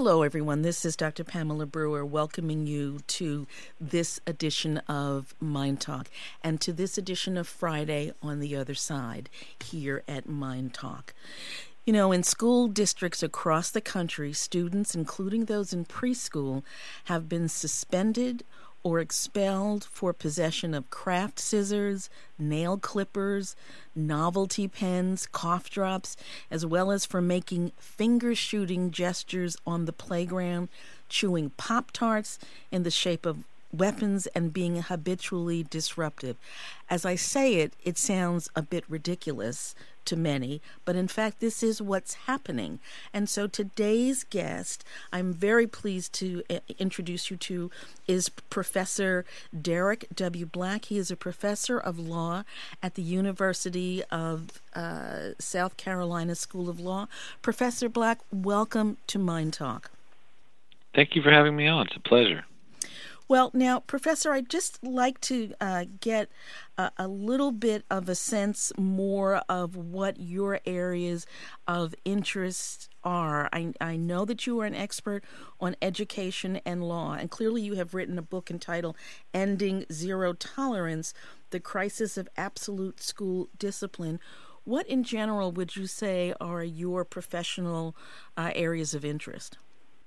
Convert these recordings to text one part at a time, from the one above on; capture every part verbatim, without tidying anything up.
Hello, everyone. This is Doctor Pamela Brewer welcoming you to this edition of Mind Talk and to this edition of Friday on the Other Side here at Mind Talk. You know, in school districts across the country, students, including those in preschool, have been suspended or expelled for possession of craft scissors, nail clippers, novelty pens, cough drops, as well as for making finger-shooting gestures on the playground, chewing Pop-Tarts in the shape of weapons, and being habitually disruptive. As I say it, it sounds a bit ridiculous to many, but in fact, this is what's happening. And so today's guest, I'm very pleased to uh, introduce you to, is Professor Derek W. Black. He is a professor of law at the University of uh, South Carolina School of Law. Professor Black, welcome to Mind Talk. Thank you for having me on. It's a pleasure. Well, now, Professor, I'd just like to uh, get a, a little bit of a sense more of what your areas of interest are. I, I know that you are an expert on education and law, and clearly you have written a book entitled Ending Zero Tolerance, The Crisis of Absolute School Discipline. What, in general, would you say are your professional uh, areas of interest?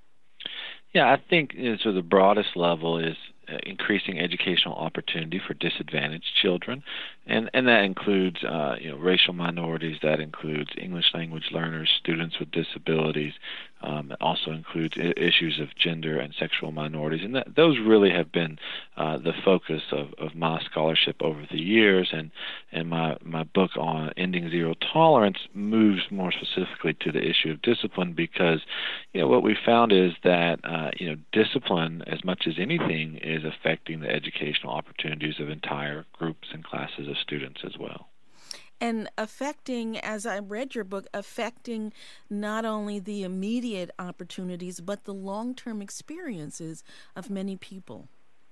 Yeah, I think you know, so the broadest level is uh, increasing educational opportunity for disadvantaged children, and, and that includes uh, you know racial minorities, that includes English language learners, students with disabilities. Um, it also includes I- issues of gender and sexual minorities, and that, those really have been uh, the focus of, of my scholarship over the years, and, and my, my book on Ending Zero Tolerance moves more specifically to the issue of discipline because, you know, what we found is that, uh, you know, discipline, as much as anything, is affecting the educational opportunities of entire groups and classes of students as well. And affecting, as I read your book, affecting not only the immediate opportunities, but the long-term experiences of many people.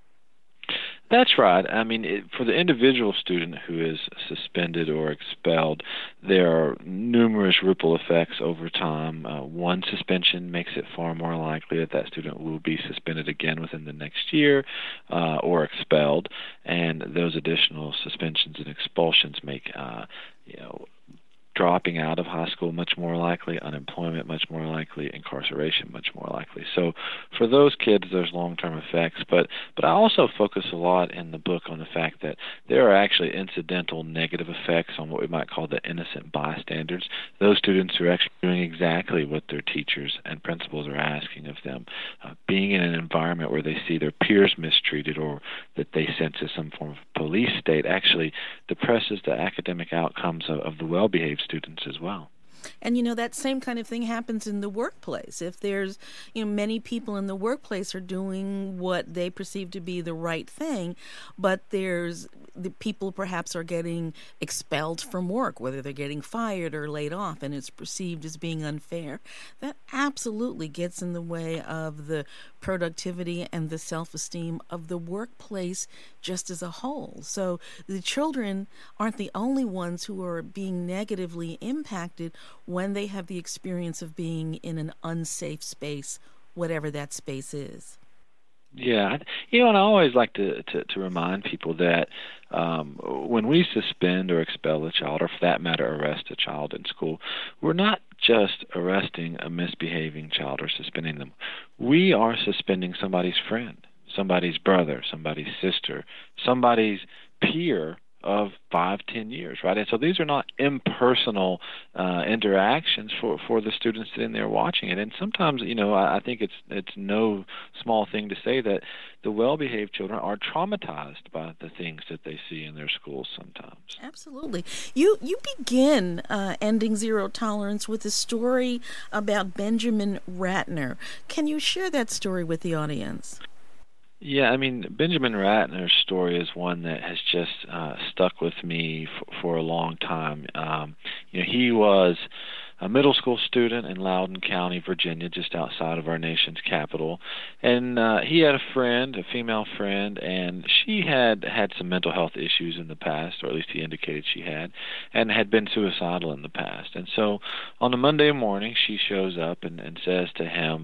That's right. I mean, it, for the individual student who is suspended or expelled, there are numerous ripple effects over time. Uh, one suspension makes it far more likely that that student will be suspended again within the next year uh, or expelled, and those additional suspensions and expulsions make, uh, you know, dropping out of high school much more likely, unemployment much more likely, incarceration much more likely. So for those kids, there's long-term effects. But but I also focus a lot in the book on the fact that there are actually incidental negative effects on what we might call the innocent bystanders, those students who are actually doing exactly what their teachers and principals are asking of them, uh, being in an environment where they see their peers mistreated or that they sense as some form of police state actually depresses the academic outcomes of, of the well-behaved students as well. And, you know, that same kind of thing happens in the workplace. If there's, you know, many people in the workplace are doing what they perceive to be the right thing, but there's the people perhaps are getting expelled from work, whether they're getting fired or laid off, and it's perceived as being unfair, that absolutely gets in the way of the productivity and the self-esteem of the workplace just as a whole. So the children aren't the only ones who are being negatively impacted when they have the experience of being in an unsafe space, whatever that space is. Yeah, you know, and I always like to, to, to remind people that um, when we suspend or expel a child, or for that matter, arrest a child in school, we're not just arresting a misbehaving child or suspending them. We are suspending somebody's friend, somebody's brother, somebody's sister, somebody's peer of five, ten years, right? And so these are not impersonal uh, interactions for, for the students sitting there watching it. And sometimes, you know, I, I think it's it's no small thing to say that the well-behaved children are traumatized by the things that they see in their schools sometimes. Absolutely. You you begin uh, Ending Zero Tolerance with a story about Benjamin Ratner. Can you share that story with the audience? Yeah, I mean, Benjamin Ratner's story is one that has just uh, stuck with me f- for a long time. Um, you know, he was a middle school student in Loudoun County, Virginia, just outside of our nation's capital. And uh, he had a friend, a female friend, and she had had some mental health issues in the past, or at least he indicated she had, and had been suicidal in the past. And so on a Monday morning, she shows up and, and says to him,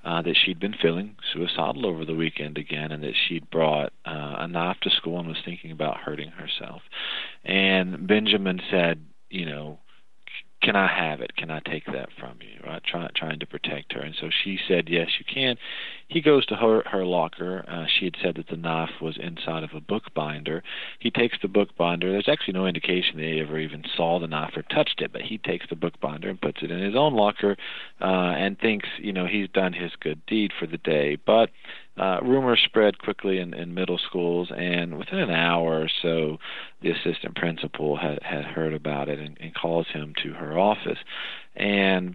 uh, that she'd been feeling suicidal over the weekend again, and that she'd brought uh, a knife to school and was thinking about hurting herself. And Benjamin said, you know, can I have it? Can I take that from you? Right, Try, trying to protect her. And so she said, yes, you can. He goes to her, her locker. Uh, she had said that the knife was inside of a book binder. He takes the book binder. There's actually no indication that he ever even saw the knife or touched it, but he takes the book binder and puts it in his own locker uh, and thinks, you know, he's done his good deed for the day. But Uh, rumors spread quickly in, in middle schools, and within an hour or so, the assistant principal had, had heard about it and, and calls him to her office and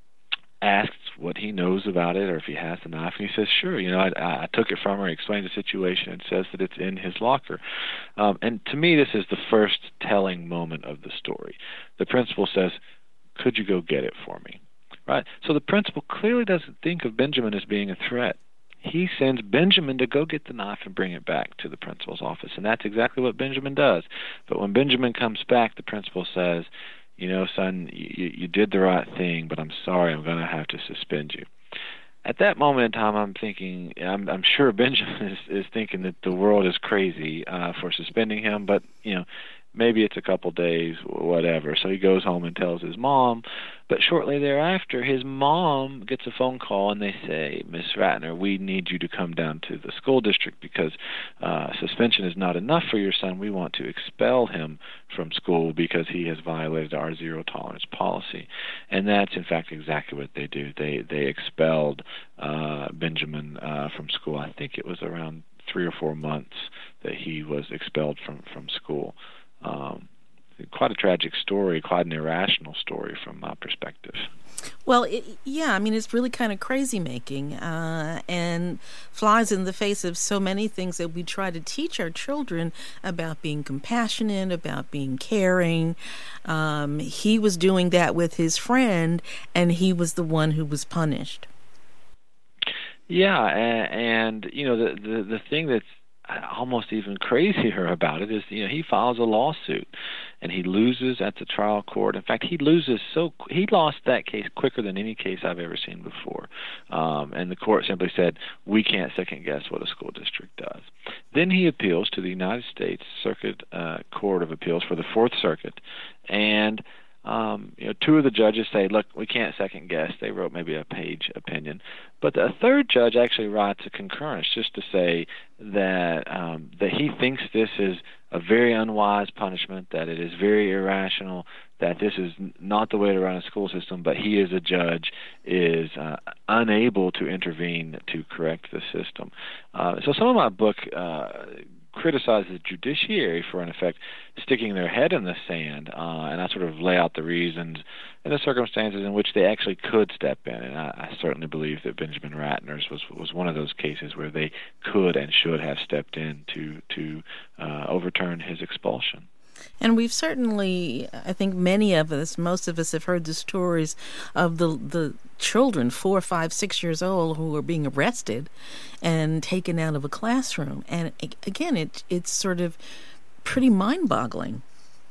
asks what he knows about it or if he has the knife. And he says, sure, you know, I, I took it from her, explained the situation, and says that it's in his locker. Um, and to me, this is the first telling moment of the story. The principal says, could you go get it for me? Right? So the principal clearly doesn't think of Benjamin as being a threat. He sends Benjamin to go get the knife and bring it back to the principal's office, and that's exactly what Benjamin does. But when Benjamin comes back, the principal says, you know, son, you, you did the right thing, but I'm sorry, I'm going to have to suspend you. At that moment in time, I'm thinking, I'm, I'm sure Benjamin is, is thinking that the world is crazy uh, for suspending him, but, you know, maybe it's a couple days, whatever. So he goes home and tells his mom. But shortly thereafter, his mom gets a phone call, and they say, Miss Ratner, we need you to come down to the school district because uh, suspension is not enough for your son. We want to expel him from school because he has violated our zero-tolerance policy. And that's, in fact, exactly what they do. They, they expelled uh, Benjamin uh, from school. I think it was around three or four months that he was expelled from, from school. Um, quite a tragic story, quite an irrational story from my perspective. Well, it, yeah, I mean, it's really kind of crazy-making uh, and flies in the face of so many things that we try to teach our children about being compassionate, about being caring. Um, he was doing that with his friend, and he was the one who was punished. Yeah, and, and you know, the, the, the thing that's almost even crazier about it is, you know, he files a lawsuit and he loses at the trial court. In fact, he loses so he lost that case quicker than any case I've ever seen before. Um, and the court simply said, we can't second guess what a school district does. Then he appeals to the United States Circuit uh, Court of Appeals for the Fourth Circuit, and Um, you know, two of the judges say, look, we can't second guess. They wrote maybe a page opinion. But the third judge actually writes a concurrence just to say that um, that he thinks this is a very unwise punishment, that it is very irrational, that this is not the way to run a school system, but he as a judge is uh, unable to intervene to correct the system. Uh, so some of my book uh, criticize the judiciary for, in effect, sticking their head in the sand, uh, and I sort of lay out the reasons and the circumstances in which they actually could step in. And I, I certainly believe that Benjamin Ratner's was was one of those cases where they could and should have stepped in to to uh, overturn his expulsion. And we've certainly, I think many of us, most of us have heard the stories of the the children, four, five, six years old, who are being arrested and taken out of a classroom. And again, it it's sort of pretty mind-boggling.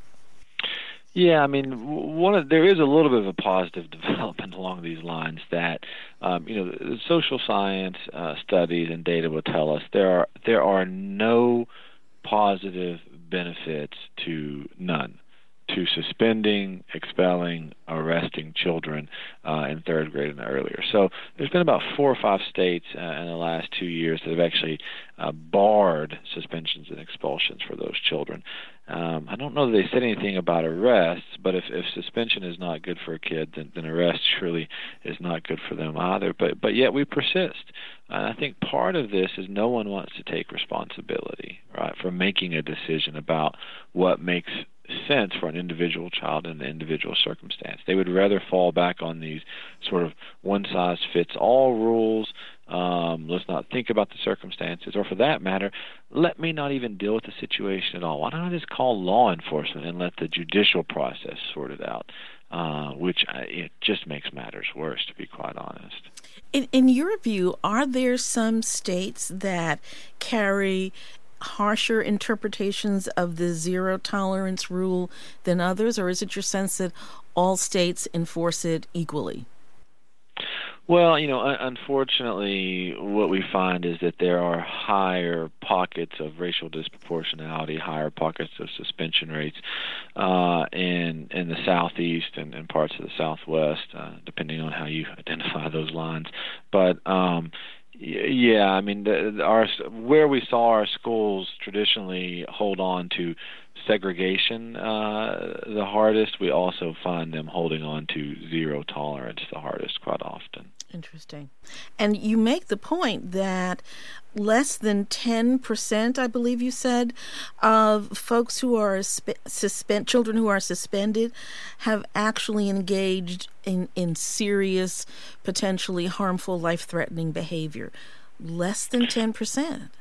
Yeah, I mean, one of, there is a little bit of a positive development along these lines that, um, you know, the social science uh, studies and data will tell us there are there are no positive benefits to none to suspending, expelling, arresting children uh, in third grade and earlier. So there's been about four or five states uh, in the last two years that have actually uh, barred suspensions and expulsions for those children. Um, I don't know that they said anything about arrests, but if, if suspension is not good for a kid, then, then arrest surely is not good for them either. But but yet we persist. And I think part of this is no one wants to take responsibility, right, for making a decision about what makes sense for an individual child in an individual circumstance. They would rather fall back on these sort of one-size-fits-all rules. Um, let's not think about the circumstances, or for that matter, let me not even deal with the situation at all. Why don't I just call law enforcement and let the judicial process sort it out, uh, which uh, it just makes matters worse, to be quite honest. In, in your view, are there some states that carry harsher interpretations of the zero tolerance rule than others, or is it your sense that all states enforce it equally? Well, you know, un- unfortunately, what we find is that there are higher pockets of racial disproportionality, higher pockets of suspension rates uh, in in the Southeast and, and parts of the Southwest, uh, depending on how you identify those lines. But um, yeah, I mean, the, our where we saw our schools traditionally hold on to segregation uh, the hardest, we also find them holding on to zero tolerance the hardest quite often. Interesting. And you make the point that less than ten percent, I believe you said, of folks who are suspend children who are suspended have actually engaged in, in serious, potentially harmful, life-threatening behavior. Less than ten percent.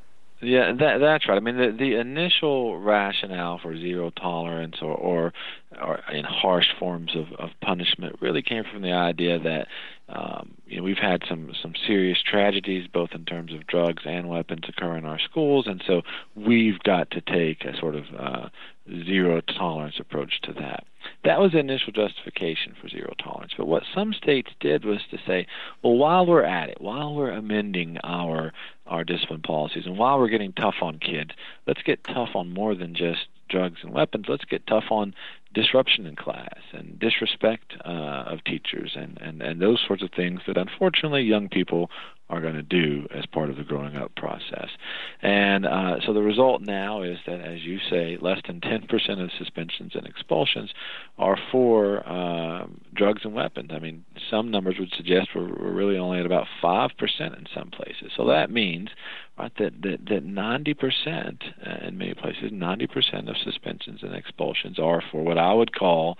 Yeah, that, that's right. I mean, the, the initial rationale for zero tolerance or, or, or in harsh forms of, of punishment really came from the idea that um, you know, we've had some, some serious tragedies, both in terms of drugs and weapons, occur in our schools, and so we've got to take a sort of uh, zero tolerance approach to that. That was the initial justification for zero tolerance. But what some states did was to say, well, while we're at it, while we're amending our our discipline policies, and while we're getting tough on kids, let's get tough on more than just drugs and weapons. Let's get tough on disruption in class and disrespect uh, of teachers and, and, and those sorts of things that unfortunately young people are going to do as part of the growing up process. And uh, so the result now is that, as you say, less than ten percent of suspensions and expulsions are for uh, drugs and weapons. I mean, some numbers would suggest we're, we're really only at about five percent in some places. So that means right, that, that, that ninety percent, uh, in many places, ninety percent of suspensions and expulsions are for what I would call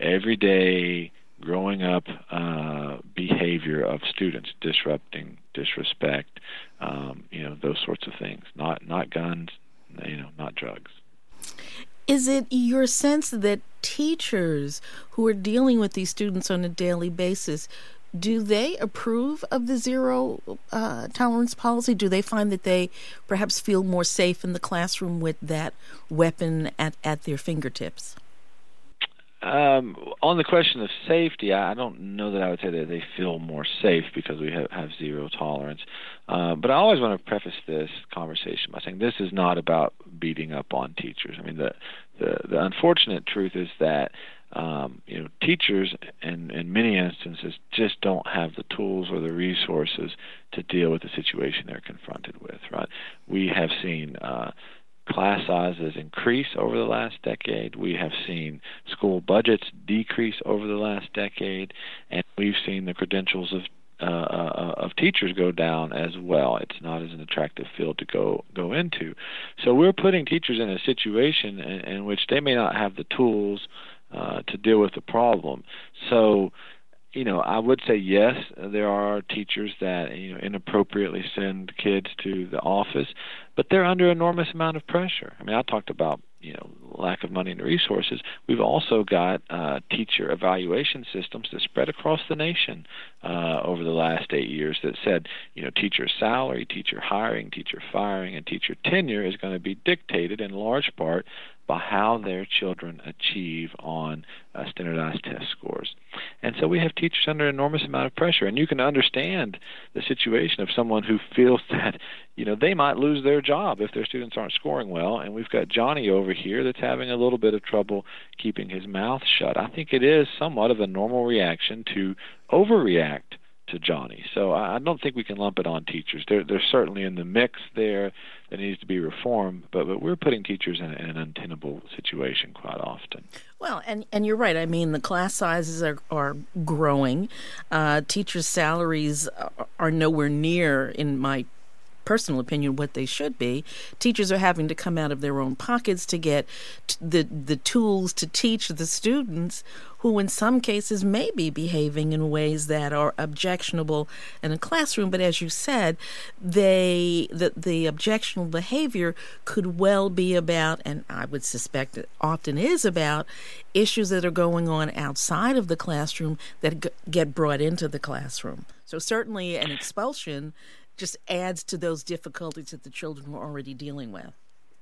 everyday growing up uh, behavior of students, disrupting, disrespect, um, you know, those sorts of things. Not not guns, you know, not drugs. Is it your sense that teachers who are dealing with these students on a daily basis, do they approve of the zero uh, tolerance policy? Do they find that they perhaps feel more safe in the classroom with that weapon at, at their fingertips? Um, on the question of safety, I don't know that I would say that they feel more safe because we have, have zero tolerance. Uh, but I always want to preface this conversation by saying this is not about beating up on teachers. I mean, the the, the unfortunate truth is that um, you know teachers, in, in many instances, just don't have the tools or the resources to deal with the situation they're confronted with. Right? We have seen Uh, class sizes increase over the last decade. We have seen school budgets decrease over the last decade, and we've seen the credentials of uh, uh, of teachers go down as well. It's not as an attractive field to go go into. So we're putting teachers in a situation in, in which they may not have the tools uh, to deal with the problem. So, you know, I would say yes, there are teachers that, you know, inappropriately send kids to the office, but they're under enormous amount of pressure. I mean, I talked about, you know, lack of money and resources. We've also got uh, teacher evaluation systems that spread across the nation uh, over the last eight years that said, you know, teacher salary, teacher hiring, teacher firing, and teacher tenure is going to be dictated in large part by how their children achieve on uh, standardized test scores. And so we have teachers under an enormous amount of pressure, and you can understand the situation of someone who feels that, you know, they might lose their job if their students aren't scoring well, and we've got Johnny over here that's having a little bit of trouble keeping his mouth shut. I think it is somewhat of a normal reaction to overreact to Johnny. So I don't think we can lump it on teachers. They're, they're certainly in the mix there that needs to be reformed, but, but we're putting teachers in, in an untenable situation quite often. Well, and, and you're right. I mean, the class sizes are, are growing. Uh, teachers' salaries are nowhere near, in my personal opinion, what they should be. Teachers are having to come out of their own pockets to get t- the the tools to teach the students who in some cases may be behaving in ways that are objectionable in a classroom. But as you said, they the, the objectionable behavior could well be about, and I would suspect it often is about, issues that are going on outside of the classroom that g- get brought into the classroom. So certainly an expulsion just adds to those difficulties that the children were already dealing with.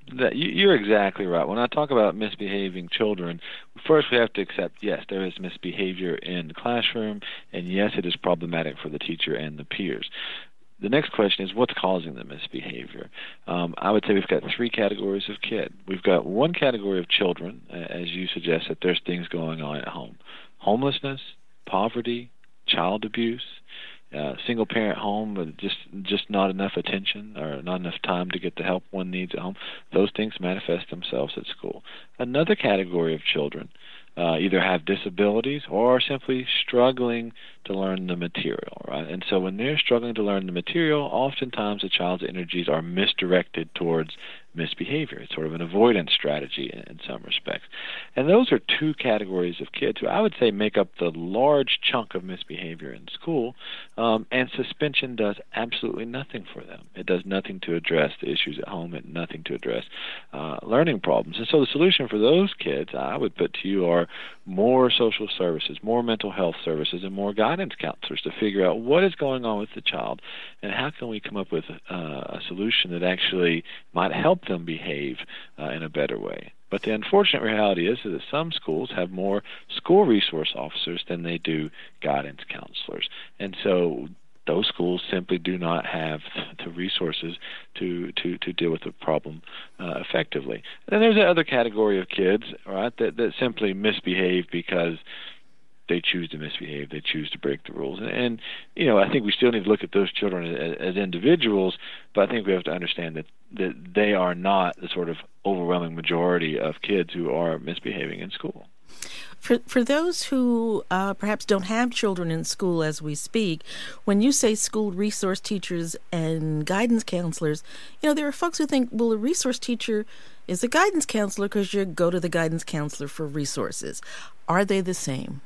That you, you're exactly right. When I talk about misbehaving children, first we have to accept, yes, there is misbehavior in the classroom, and yes, it is problematic for the teacher and the peers. The next question is, what's causing the misbehavior? Um, I would say we've got three categories of kid. We've got one category of children, as you suggest, that there's things going on at home. Homelessness, poverty, child abuse, uh, single-parent home with just just not enough attention or not enough time to get the help one needs at home. Those things manifest themselves at school. Another category of children uh, either have disabilities or are simply struggling to learn the material, right? And so when they're struggling to learn the material, oftentimes the child's energies are misdirected towards misbehavior. It's sort of an avoidance strategy in, in some respects. And those are two categories of kids who I would say make up the large chunk of misbehavior in school, um, and suspension does absolutely nothing for them. It does nothing to address the issues at home and nothing to address uh, learning problems. And so the solution for those kids, I would put to you, are more social services, more mental health services, and more guidance counselors to figure out what is going on with the child and how can we come up with uh, a solution that actually might help them behave uh, in a better way. But the unfortunate reality is that some schools have more school resource officers than they do guidance counselors. And so those schools simply do not have the resources to, to, to deal with the problem uh, effectively. And then there's the other category of kids, right, that, that simply misbehave because they choose to misbehave, they choose to break the rules. And, and, you know, I think we still need to look at those children as, as individuals, but I think we have to understand that, that they are not the sort of overwhelming majority of kids who are misbehaving in school. For for those who uh, perhaps don't have children in school as we speak, when you say school resource teachers and guidance counselors, you know, there are folks who think, well, a resource teacher is a guidance counselor because you go to the guidance counselor for resources. Are they the same?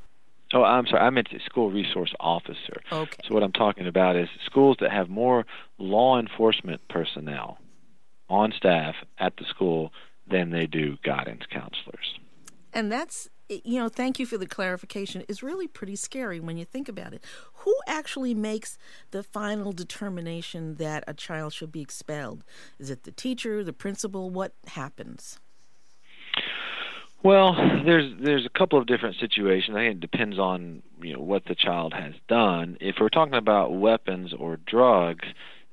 Oh, I'm sorry. I meant the school resource officer. Okay. So what I'm talking about is schools that have more law enforcement personnel on staff at the school than they do guidance counselors. And that's, you know, thank you for the clarification. It's really pretty scary when you think about it. Who actually makes the final determination that a child should be expelled? Is it the teacher, the principal? What happens? Well, there's there's a couple of different situations. I think it depends on, you know, what the child has done. If we're talking about weapons or drugs,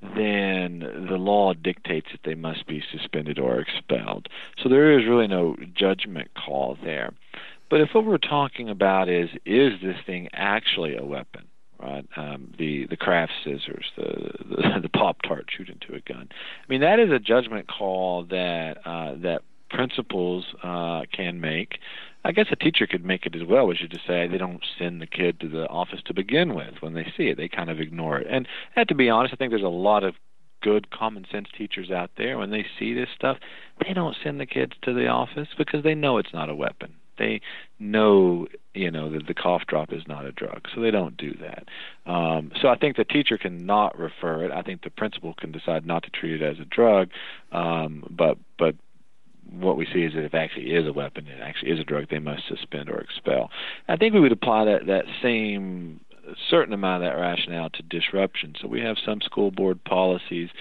then the law dictates that they must be suspended or expelled. So there is really no judgment call there. But if what we're talking about is, is this thing actually a weapon? Right, um, the the craft scissors, the the, the Pop-Tart shoot into a gun. I mean, that is a judgment call that uh, that principals uh, can make. I guess a teacher could make it as well, which is to say they don't send the kid to the office to begin with. When they see it, they kind of ignore it. And, and to be honest, I think there's a lot of good common sense teachers out there. When they see this stuff, they don't send the kids to the office because they know it's not a weapon. They know, you know, that the cough drop is not a drug, so they don't do that. Um, so I think the teacher can not refer it. I think the principal can decide not to treat it as a drug, um, but but what we see is that if it actually is a weapon, it actually is a drug, they must suspend or expel. I think we would apply that, that same certain amount of that rationale to disruption. So we have some school board policies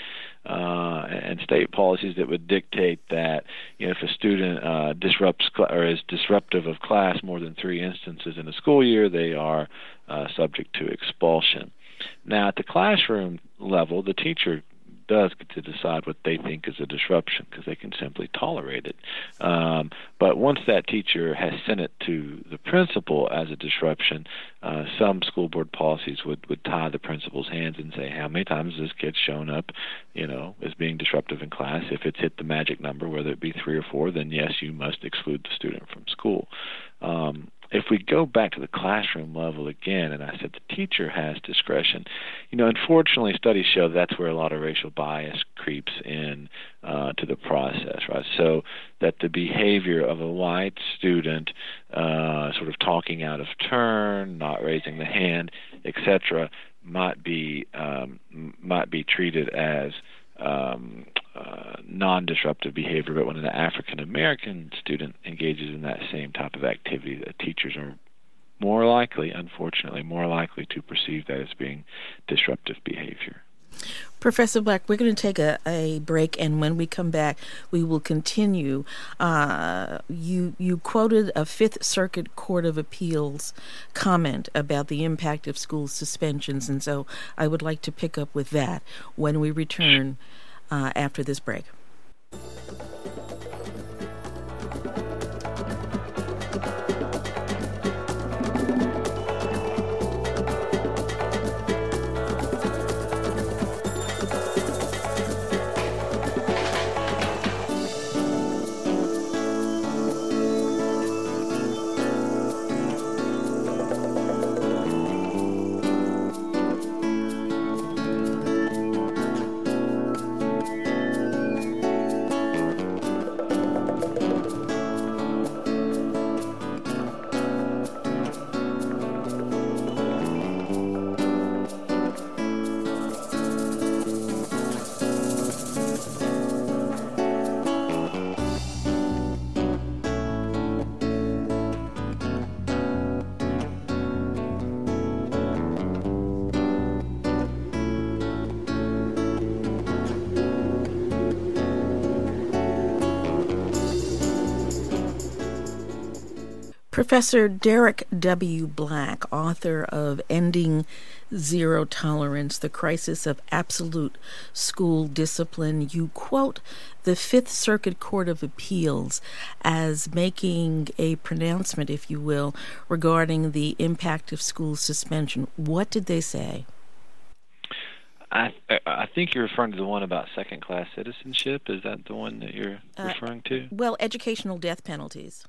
uh, and state policies that would dictate that, you know, if a student uh, disrupts cl- or is disruptive of class more than three instances in a school year, they are uh, subject to expulsion. Now, at the classroom level, the teacher does get to decide what they think is a disruption because they can simply tolerate it. Um, but once that teacher has sent it to the principal as a disruption, uh, some school board policies would, would tie the principal's hands and say, how many times has this kid shown up, you know, as being disruptive in class? If it's hit the magic number, whether it be three or four, then yes, you must exclude the student from school. Um, If we go back to the classroom level again, and I said the teacher has discretion, you know, unfortunately studies show that's where a lot of racial bias creeps in uh, to the process, right? So that the behavior of a white student uh, sort of talking out of turn, not raising the hand, et cetera, might be, um, might be treated as um, uh, non-disruptive behavior, but when an African-American student engages in that same type of activity, the teachers are more likely, unfortunately, more likely to perceive that as being disruptive behavior. Professor Black, we're going to take a, a break, and when we come back, we will continue. Uh, you you quoted a Fifth Circuit Court of Appeals comment about the impact of school suspensions, and so I would like to pick up with that when we return uh, after this break. Professor Derek W. Black, author of Ending Zero Tolerance, The Crisis of Absolute School Discipline, you quote the Fifth Circuit Court of Appeals as making a pronouncement, if you will, regarding the impact of school suspension. What did they say? I I think you're referring to the one about second-class citizenship. Is that the one that you're uh, referring to? Well, educational death penalties.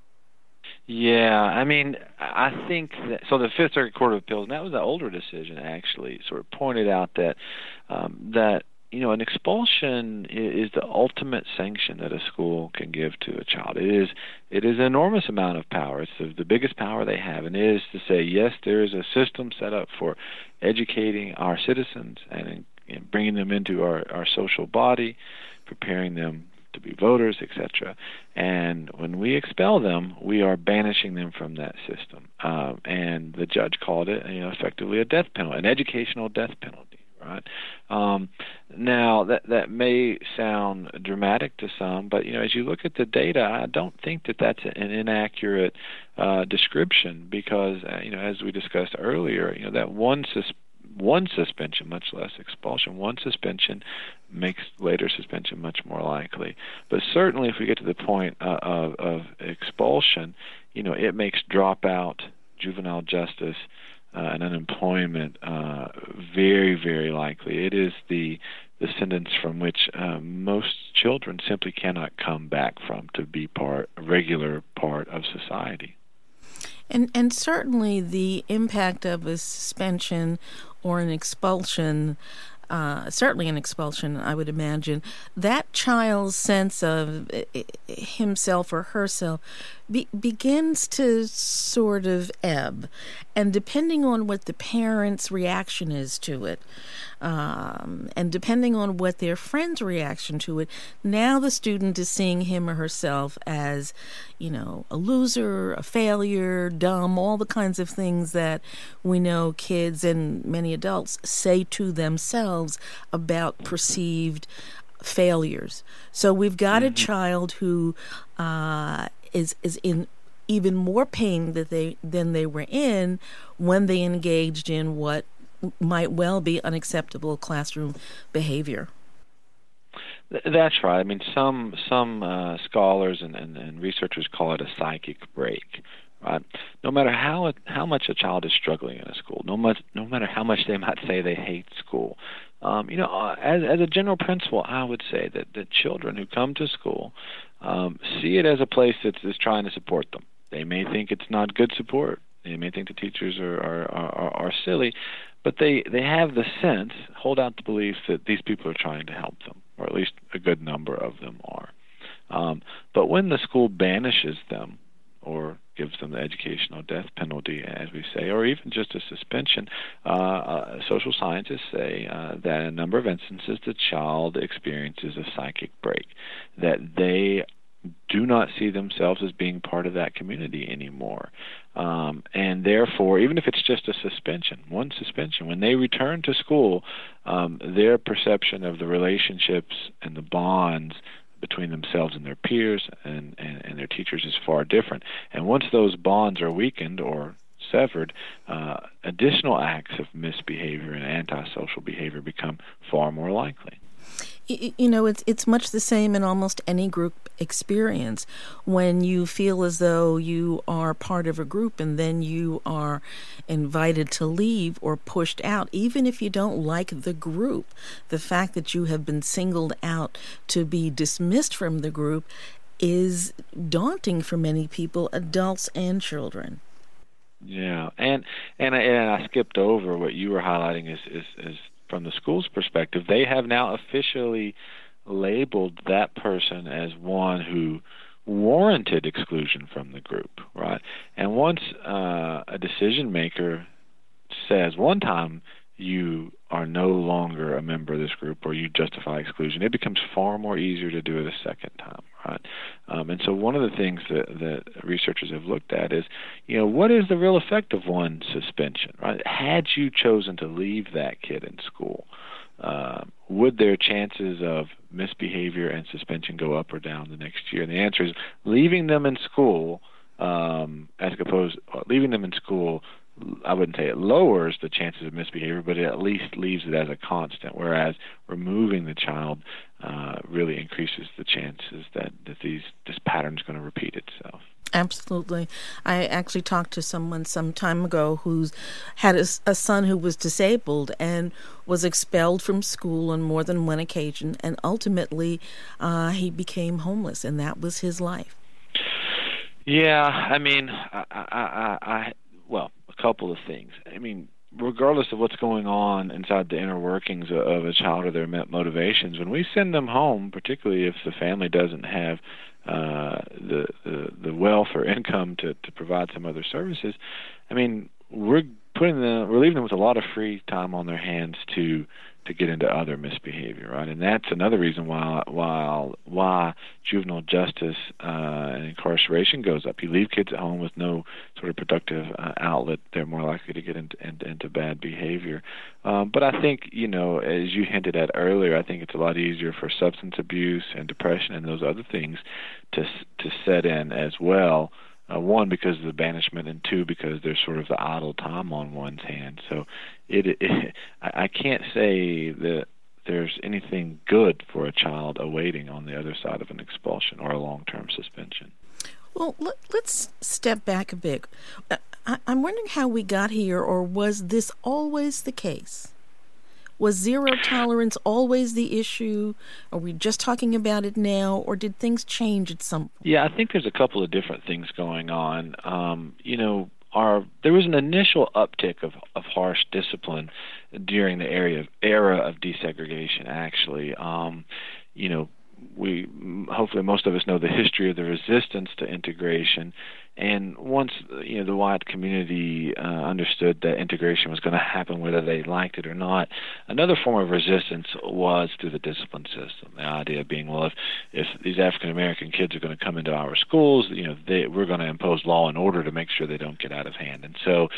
Yeah, I mean, I think that, so the Fifth Circuit Court of Appeals, and that was an older decision actually, sort of pointed out that, um, that you know, an expulsion is the ultimate sanction that a school can give to a child. It is it is an enormous amount of power. It's the, the biggest power they have, and it is to say, yes, there is a system set up for educating our citizens and, and bringing them into our, our social body, preparing them to be voters, et cetera. And when we expel them, we are banishing them from that system. Uh, and the judge called it, you know, effectively a death penalty, an educational death penalty, right? Um, now, that that may sound dramatic to some, but, you know, as you look at the data, I don't think that that's an inaccurate uh, description because, uh, you know, as we discussed earlier, you know, that one sus- one suspension, much less expulsion, one suspension makes later suspension much more likely. But certainly if we get to the point uh, of, of expulsion, you know, it makes dropout, juvenile justice, uh, and unemployment uh, very, very likely. It is the the sentence from which uh, most children simply cannot come back from to be part, a regular part of society. And and certainly the impact of a suspension or an expulsion, uh, certainly an expulsion, I would imagine, that child's sense of himself or herself be, begins to sort of ebb. And depending on what the parent's reaction is to it, um, and depending on what their friend's reaction to it, now the student is seeing him or herself as, you know, a loser, a failure, dumb, all the kinds of things that we know kids and many adults say to themselves about perceived failures. So we've got mm-hmm. a child who uh, is is in even more pain that they than they were in when they engaged in what might well be unacceptable classroom behavior. That's right. I mean, some some uh, scholars and, and, and researchers call it a psychic break. Right? No matter how it, how much a child is struggling in a school, no much no matter how much they might say they hate school, um, you know, uh, as as a general principle, I would say that the children who come to school um, see it as a place that's, that's trying to support them. They may think it's not good support. They may think the teachers are are, are, are silly, but they, they have the sense, hold out the belief that these people are trying to help them, or at least a good number of them are. Um, but when the school banishes them or gives them the educational death penalty, as we say, or even just a suspension, uh, uh, social scientists say uh, that in a number of instances the child experiences a psychic break, that they do not see themselves as being part of that community anymore. Um, and therefore, even if it's just a suspension, one suspension, when they return to school, um, their perception of the relationships and the bonds between themselves and their peers and, and, and their teachers is far different. And once those bonds are weakened or severed, uh, additional acts of misbehavior and antisocial behavior become far more likely. You know, it's it's much the same in almost any group experience. When you feel as though you are part of a group and then you are invited to leave or pushed out, even if you don't like the group, the fact that you have been singled out to be dismissed from the group is daunting for many people, adults and children. Yeah, and and I, and I skipped over what you were highlighting is is, is from the school's perspective. They have now officially labeled that person as one who warranted exclusion from the group, right? And once uh, a decision maker says one time you are no longer a member of this group or you justify exclusion, it becomes far more easier to do it a second time, right? Um, and so one of the things that, that researchers have looked at is, you know, what is the real effect of one suspension, right? Had you chosen to leave that kid in school, uh, would their chances of misbehavior and suspension go up or down the next year? And the answer is leaving them in school, um, as opposed leaving them in school, I wouldn't say it lowers the chances of misbehavior, but it at least leaves it as a constant, whereas removing the child uh, really increases the chances that, that these this pattern is going to repeat itself. Absolutely. I actually talked to someone some time ago who's had a, a son who was disabled and was expelled from school on more than one occasion, and ultimately uh, he became homeless, and that was his life. Yeah, I mean, I, I, I, I well, a couple of things. I mean, regardless of what's going on inside the inner workings of a child or their motivations, when we send them home, particularly if the family doesn't have uh, the, the the wealth or income to, to provide some other services, I mean, we're putting them, we're leaving them with a lot of free time on their hands to to get into other misbehavior, right? And that's another reason why why why juvenile justice uh, and incarceration goes up. You leave kids at home with no sort of productive uh, outlet, they're more likely to get into, into, into bad behavior. Um, but I think, you know, as you hinted at earlier, I think it's a lot easier for substance abuse and depression and those other things to to set in as well. Uh, one, because of the banishment, and two, because there's sort of the idle time on one's hands. So it, it I can't say that there's anything good for a child awaiting on the other side of an expulsion or a long-term suspension. Well, let, let's step back a bit. I, I'm wondering how we got here, or was this always the case? Was zero tolerance always the issue? Are we just talking about it now, or did things change at some point? Yeah, I think there's a couple of different things going on. Um, you know, our there was an initial uptick of, of harsh discipline during the area, era of desegregation, actually. Um, you know, we hopefully most of us know the history of the resistance to integration. And once, you know, the white community uh, understood that integration was going to happen whether they liked it or not, another form of resistance was through the discipline system. The idea being, well, if, if these African-American kids are going to come into our schools, you know, they, we're going to impose law and order to make sure they don't get out of hand. And so,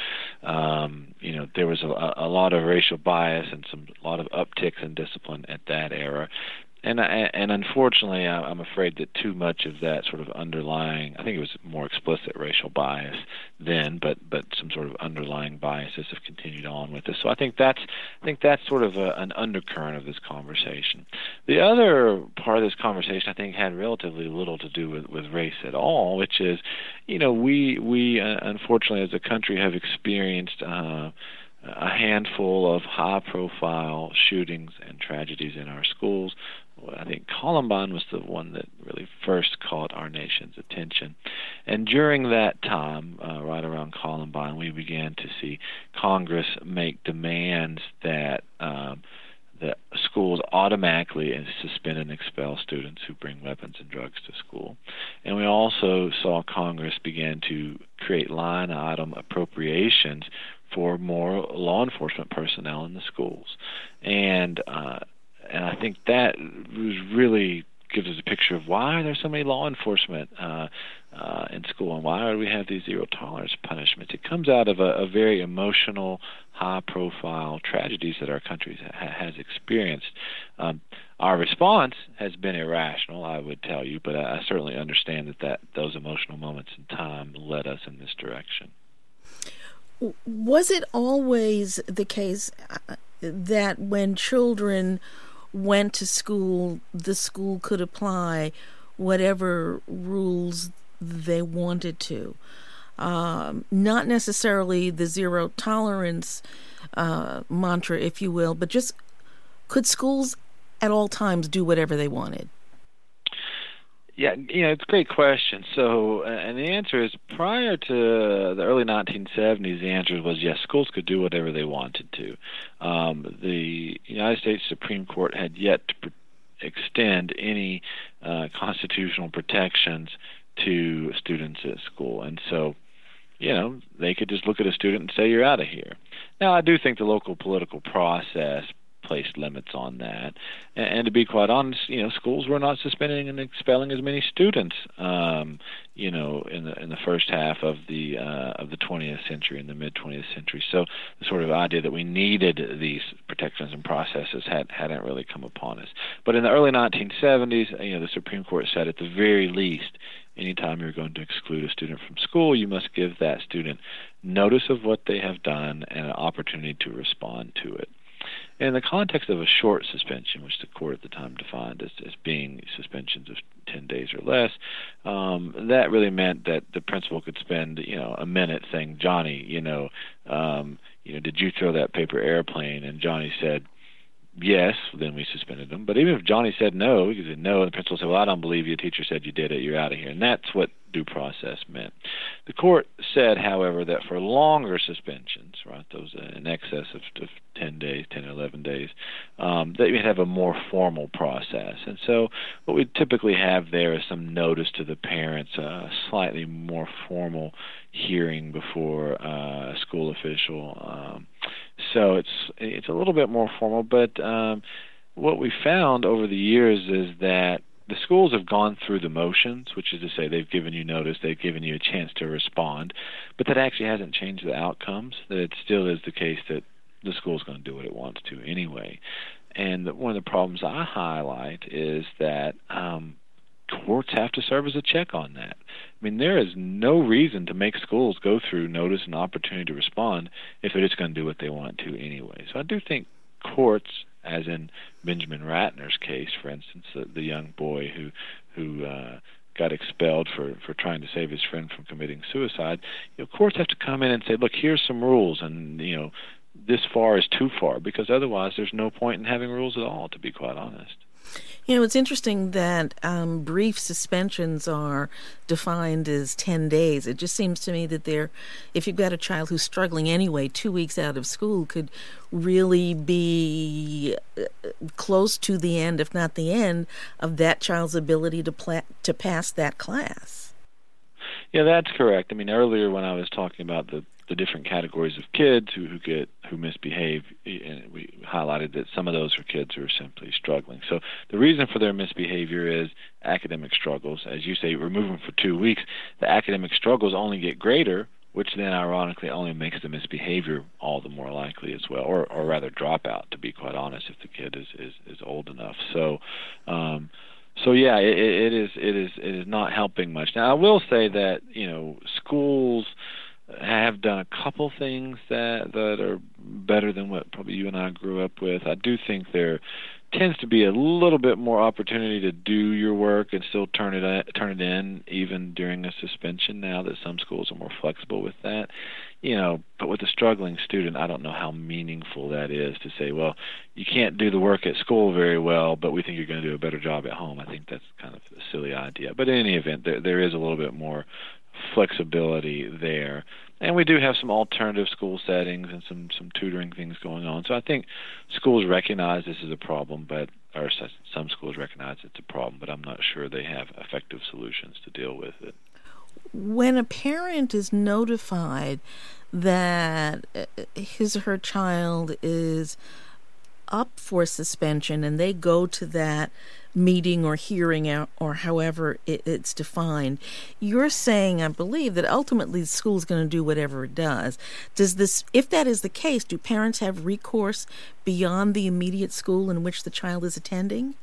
um, you know, there was a, a lot of racial bias and some a lot of upticks in discipline at that era. And and unfortunately, I'm afraid that too much of that sort of underlying, I think it was more explicit racial bias then, but but some sort of underlying biases have continued on with this. So I think that's I think that's sort of a, an undercurrent of this conversation. The other part of this conversation, I think, had relatively little to do with, with race at all, which is, you know, we we uh, unfortunately as a country have experienced Uh, a handful of high-profile shootings and tragedies in our schools. I think Columbine was the one that really first caught our nation's attention. And during that time, uh, right around Columbine, we began to see Congress make demands that um, that schools automatically suspend and expel students who bring weapons and drugs to school. And we also saw Congress begin to create line item appropriations for more law enforcement personnel in the schools. And uh, and I think that was really gives us a picture of why are there so many law enforcement uh, uh, in school, and why do we have these zero tolerance punishments. It comes out of a, a very emotional, high-profile tragedies that our country ha- has experienced. Um, our response has been irrational, I would tell you, but I, I certainly understand that, that those emotional moments in time led us in this direction. Was it always the case that when children went to school, the school could apply whatever rules they wanted to? Um, not necessarily the zero tolerance uh, mantra, if you will, but just could schools at all times do whatever they wanted? Yeah, you know, it's a great question. So, uh, and the answer is, prior to the early nineteen seventies, the answer was yes, schools could do whatever they wanted to. Um, the United States Supreme Court had yet to pr- extend any uh, constitutional protections to students at school. And so, you know, they could just look at a student and say, you're out of here. Now, I do think the local political process placed limits on that. And, and to be quite honest, you know, schools were not suspending and expelling as many students, um, you know, in the in the first half of the uh, of the twentieth century, in the mid twentieth century. So the sort of idea that we needed these protections and processes had hadn't really come upon us. But in the early nineteen seventies, you know, the Supreme Court said at the very least, anytime you're going to exclude a student from school, you must give that student notice of what they have done and an opportunity to respond to it. In the context of a short suspension, which the court at the time defined as, as being suspensions of ten days or less, um, that really meant that the principal could spend, you know, a minute saying, Johnny, you know, um, you know, did you throw that paper airplane? And Johnny said, yes, then we suspended him. But even if Johnny said no, he said no, and the principal said, well, I don't believe you. The teacher said you did it. You're out of here. And that's what due process meant. The court said, however, that for longer suspensions, right, those in excess of, of ten days, ten or eleven days, um, that you'd have a more formal process. And so what we typically have there is some notice to the parents, a slightly more formal hearing before uh, a school official. Um, so it's it's a little bit more formal, but um, what we found over the years is that the schools have gone through the motions, which is to say they've given you notice, they've given you a chance to respond, but that actually hasn't changed the outcomes, that it still is the case that the school's going to do what it wants to anyway. And one of the problems I highlight is that um, courts have to serve as a check on that. I mean, there is no reason to make schools go through notice and opportunity to respond if they're just going to do what they want to anyway. So I do think courts, as in Benjamin Ratner's case, for instance, the, the young boy who who uh, got expelled for, for trying to save his friend from committing suicide, you know, courts have to come in and say, look, here's some rules, and, you know, this far is too far, because otherwise there's no point in having rules at all, to be quite honest. You know, it's interesting that um, brief suspensions are defined as ten days. It just seems to me that they're, if you've got a child who's struggling anyway, two weeks out of school could really be close to the end, if not the end, of that child's ability to pla- to pass that class. Yeah, that's correct. I mean, earlier when I was talking about the the different categories of kids who, who get who misbehave, and we highlighted that some of those are kids who are simply struggling. So the reason for their misbehavior is academic struggles. As you say, remove them for two weeks. The academic struggles only get greater, which then ironically only makes the misbehavior all the more likely as well, or, or rather drop out, to be quite honest, if the kid is, is, is old enough. So um, So yeah, it, it is it is it is not helping much. Now I will say that, you know, schools have done a couple things that that are better than what probably you and I grew up with. I do think there tends to be a little bit more opportunity to do your work and still turn it turn it in even during a suspension, now that some schools are more flexible with that. You know, but with a struggling student, I don't know how meaningful that is to say, well, you can't do the work at school very well, but we think you're going to do a better job at home. I think that's kind of a silly idea. But in any event, there, there is a little bit more flexibility there. And we do have some alternative school settings and some, some tutoring things going on. So I think schools recognize this is a problem, but or some schools recognize it's a problem, but I'm not sure they have effective solutions to deal with it. When a parent is notified that his or her child is up for suspension and they go to that meeting or hearing out, or however it, it's defined. You're saying, I believe, that ultimately the school is going to do whatever it does. Does this, if that is the case, do parents have recourse beyond the immediate school in which the child is attending?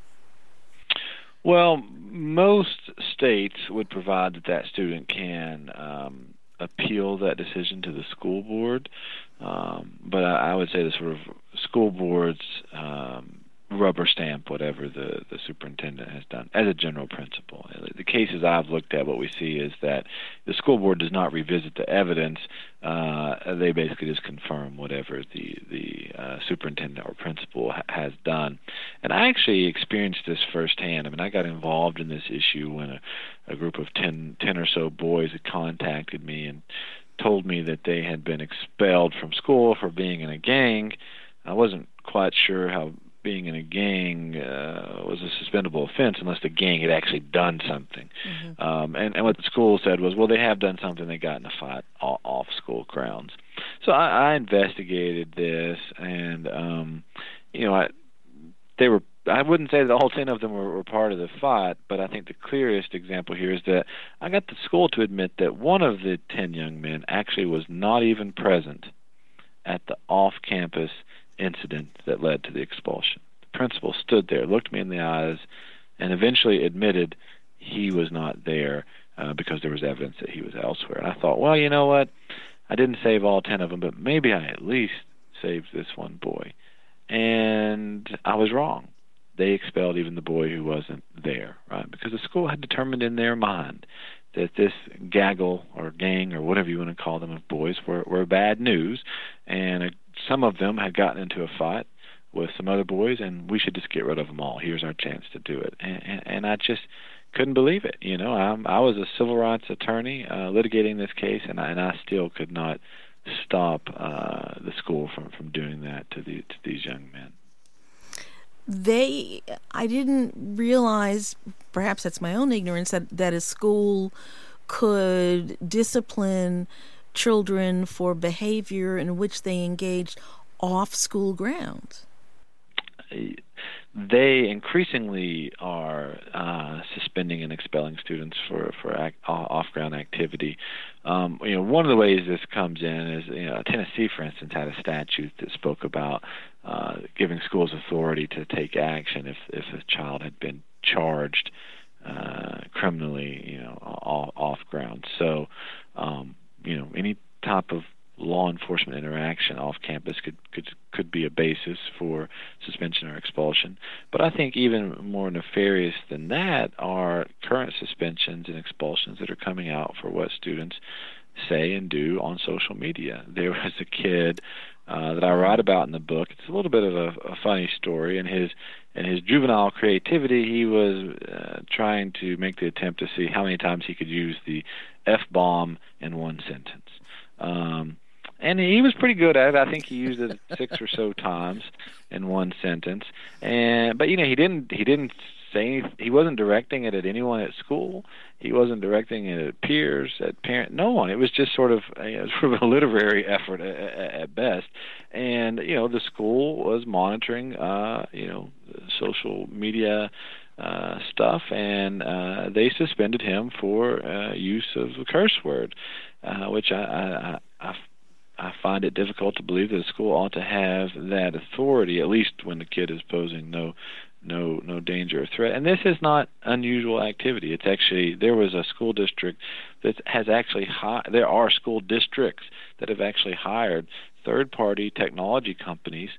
Well, most states would provide that that student can um, appeal that decision to the school board, um, but I, I would say the sort of school board's um, rubber stamp whatever the, the superintendent has done as a general principle. The cases I've looked at, what we see is that the school board does not revisit the evidence. Uh, they basically just confirm whatever the, the uh, superintendent or principal ha- has done. And I actually experienced this firsthand. I mean, I got involved in this issue when a, a group of ten, ten or so boys had contacted me and told me that they had been expelled from school for being in a gang. I wasn't quite sure how being in a gang uh, was a suspendable offense unless the gang had actually done something. Mm-hmm. Um, and, and what the school said was, well, they have done something. They got in a fight off school grounds. So I, I investigated this, and um, you know, I, they were. I wouldn't say that all ten of them were, were part of the fight, but I think the clearest example here is that I got the school to admit that one of the ten young men actually was not even present at the off-campus incident that led to the expulsion. The principal stood there, looked me in the eyes, and eventually admitted he was not there uh, because there was evidence that he was elsewhere. And I thought, well, you know what? I didn't save all ten of them, but maybe I at least saved this one boy. And I was wrong. They expelled even the boy who wasn't there, right? Because the school had determined in their mind that this gaggle or gang or whatever you want to call them of boys were, were bad news, and uh, some of them had gotten into a fight with some other boys, and we should just get rid of them all. Here's our chance to do it. And, and, and I just couldn't believe it. You know, I, I was a civil rights attorney uh, litigating this case, and I, and I still could not stop uh, the school from, from doing that to, the, to these young men. They, I didn't realize, perhaps that's my own ignorance, that, that a school could discipline children for behavior in which they engaged off school grounds. They increasingly are uh, suspending and expelling students for for act, off-ground activity. Um, you know, one of the ways this comes in is, you know, Tennessee, for instance, had a statute that spoke about uh, giving schools authority to take action if if a child had been charged uh, criminally, you know, off, off ground. So, um, you know, any type of law enforcement interaction off campus could, could could be a basis for suspension or expulsion. But I think even more nefarious than that are current suspensions and expulsions that are coming out for what students say and do on social media. There was a kid uh, that I write about in the book. It's a little bit of a, a funny story. In his in his juvenile creativity, he was uh, trying to make the attempt to see how many times he could use the F-bomb in one sentence. Um, And he was pretty good at it. I think he used it six or so times in one sentence. And but you know, he didn't he didn't say anything. He wasn't directing it at anyone at school. He wasn't directing it at peers, at parent, no one. It was just sort of a, sort of a literary effort at, at best. And you know, the school was monitoring uh, you know, social media uh, stuff, and uh, they suspended him for uh, use of a curse word, uh, which I I, I I find it difficult to believe that a school ought to have that authority, at least when the kid is posing no no no danger or threat. And this is not unusual activity. It's actually, there was a school district that has actually, hi- there are school districts that have actually hired third-party technology companies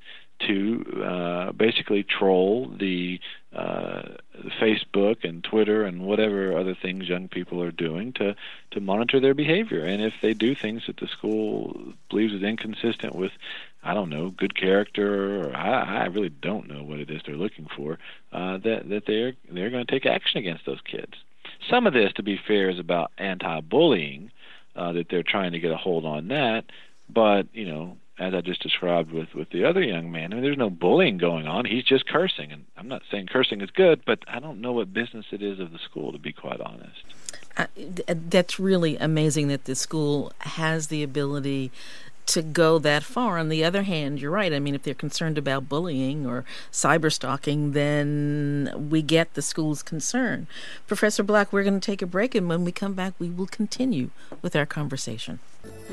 to uh, basically troll the, uh, the Facebook and Twitter and whatever other things young people are doing to, to monitor their behavior. And if they do things that the school believes is inconsistent with, I don't know, good character, or I, I really don't know what it is they're looking for, uh, that, that they're, they're going to take action against those kids. Some of this, to be fair, is about anti-bullying, uh, that they're trying to get a hold on that. But, you know, as I just described with, with the other young man, I mean, there's no bullying going on. He's just cursing. And I'm not saying cursing is good, but I don't know what business it is of the school, to be quite honest. Uh, that's really amazing that the school has the ability to go that far. On the other hand, you're right. I mean, if they're concerned about bullying or cyberstalking, then we get the school's concern. Professor Black, we're going to take a break, and when we come back, we will continue with our conversation.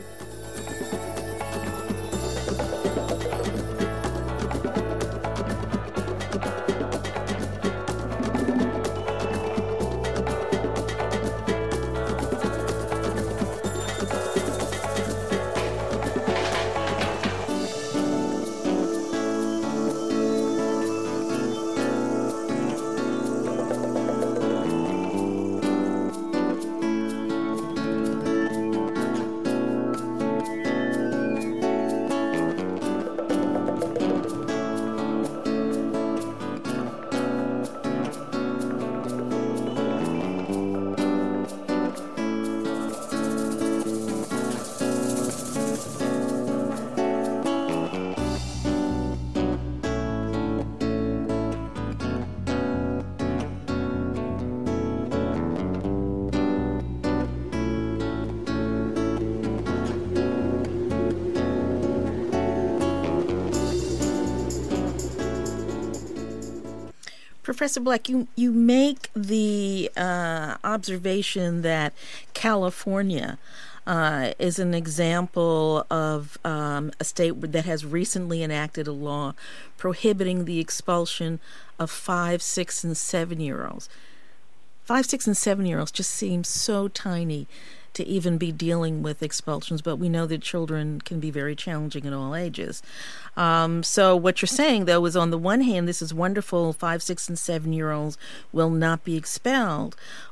Professor Black, you, you make the uh, observation that California uh, is an example of um, a state that has recently enacted a law prohibiting the expulsion of five, six, and seven-year-olds. Five, six, and seven-year-olds just seem so tiny to even be dealing with expulsions, but we know that children can be very challenging at all ages. Um, so what you're saying, though, is on the one hand, this is wonderful, five, six, and seven-year-olds will not be expelled,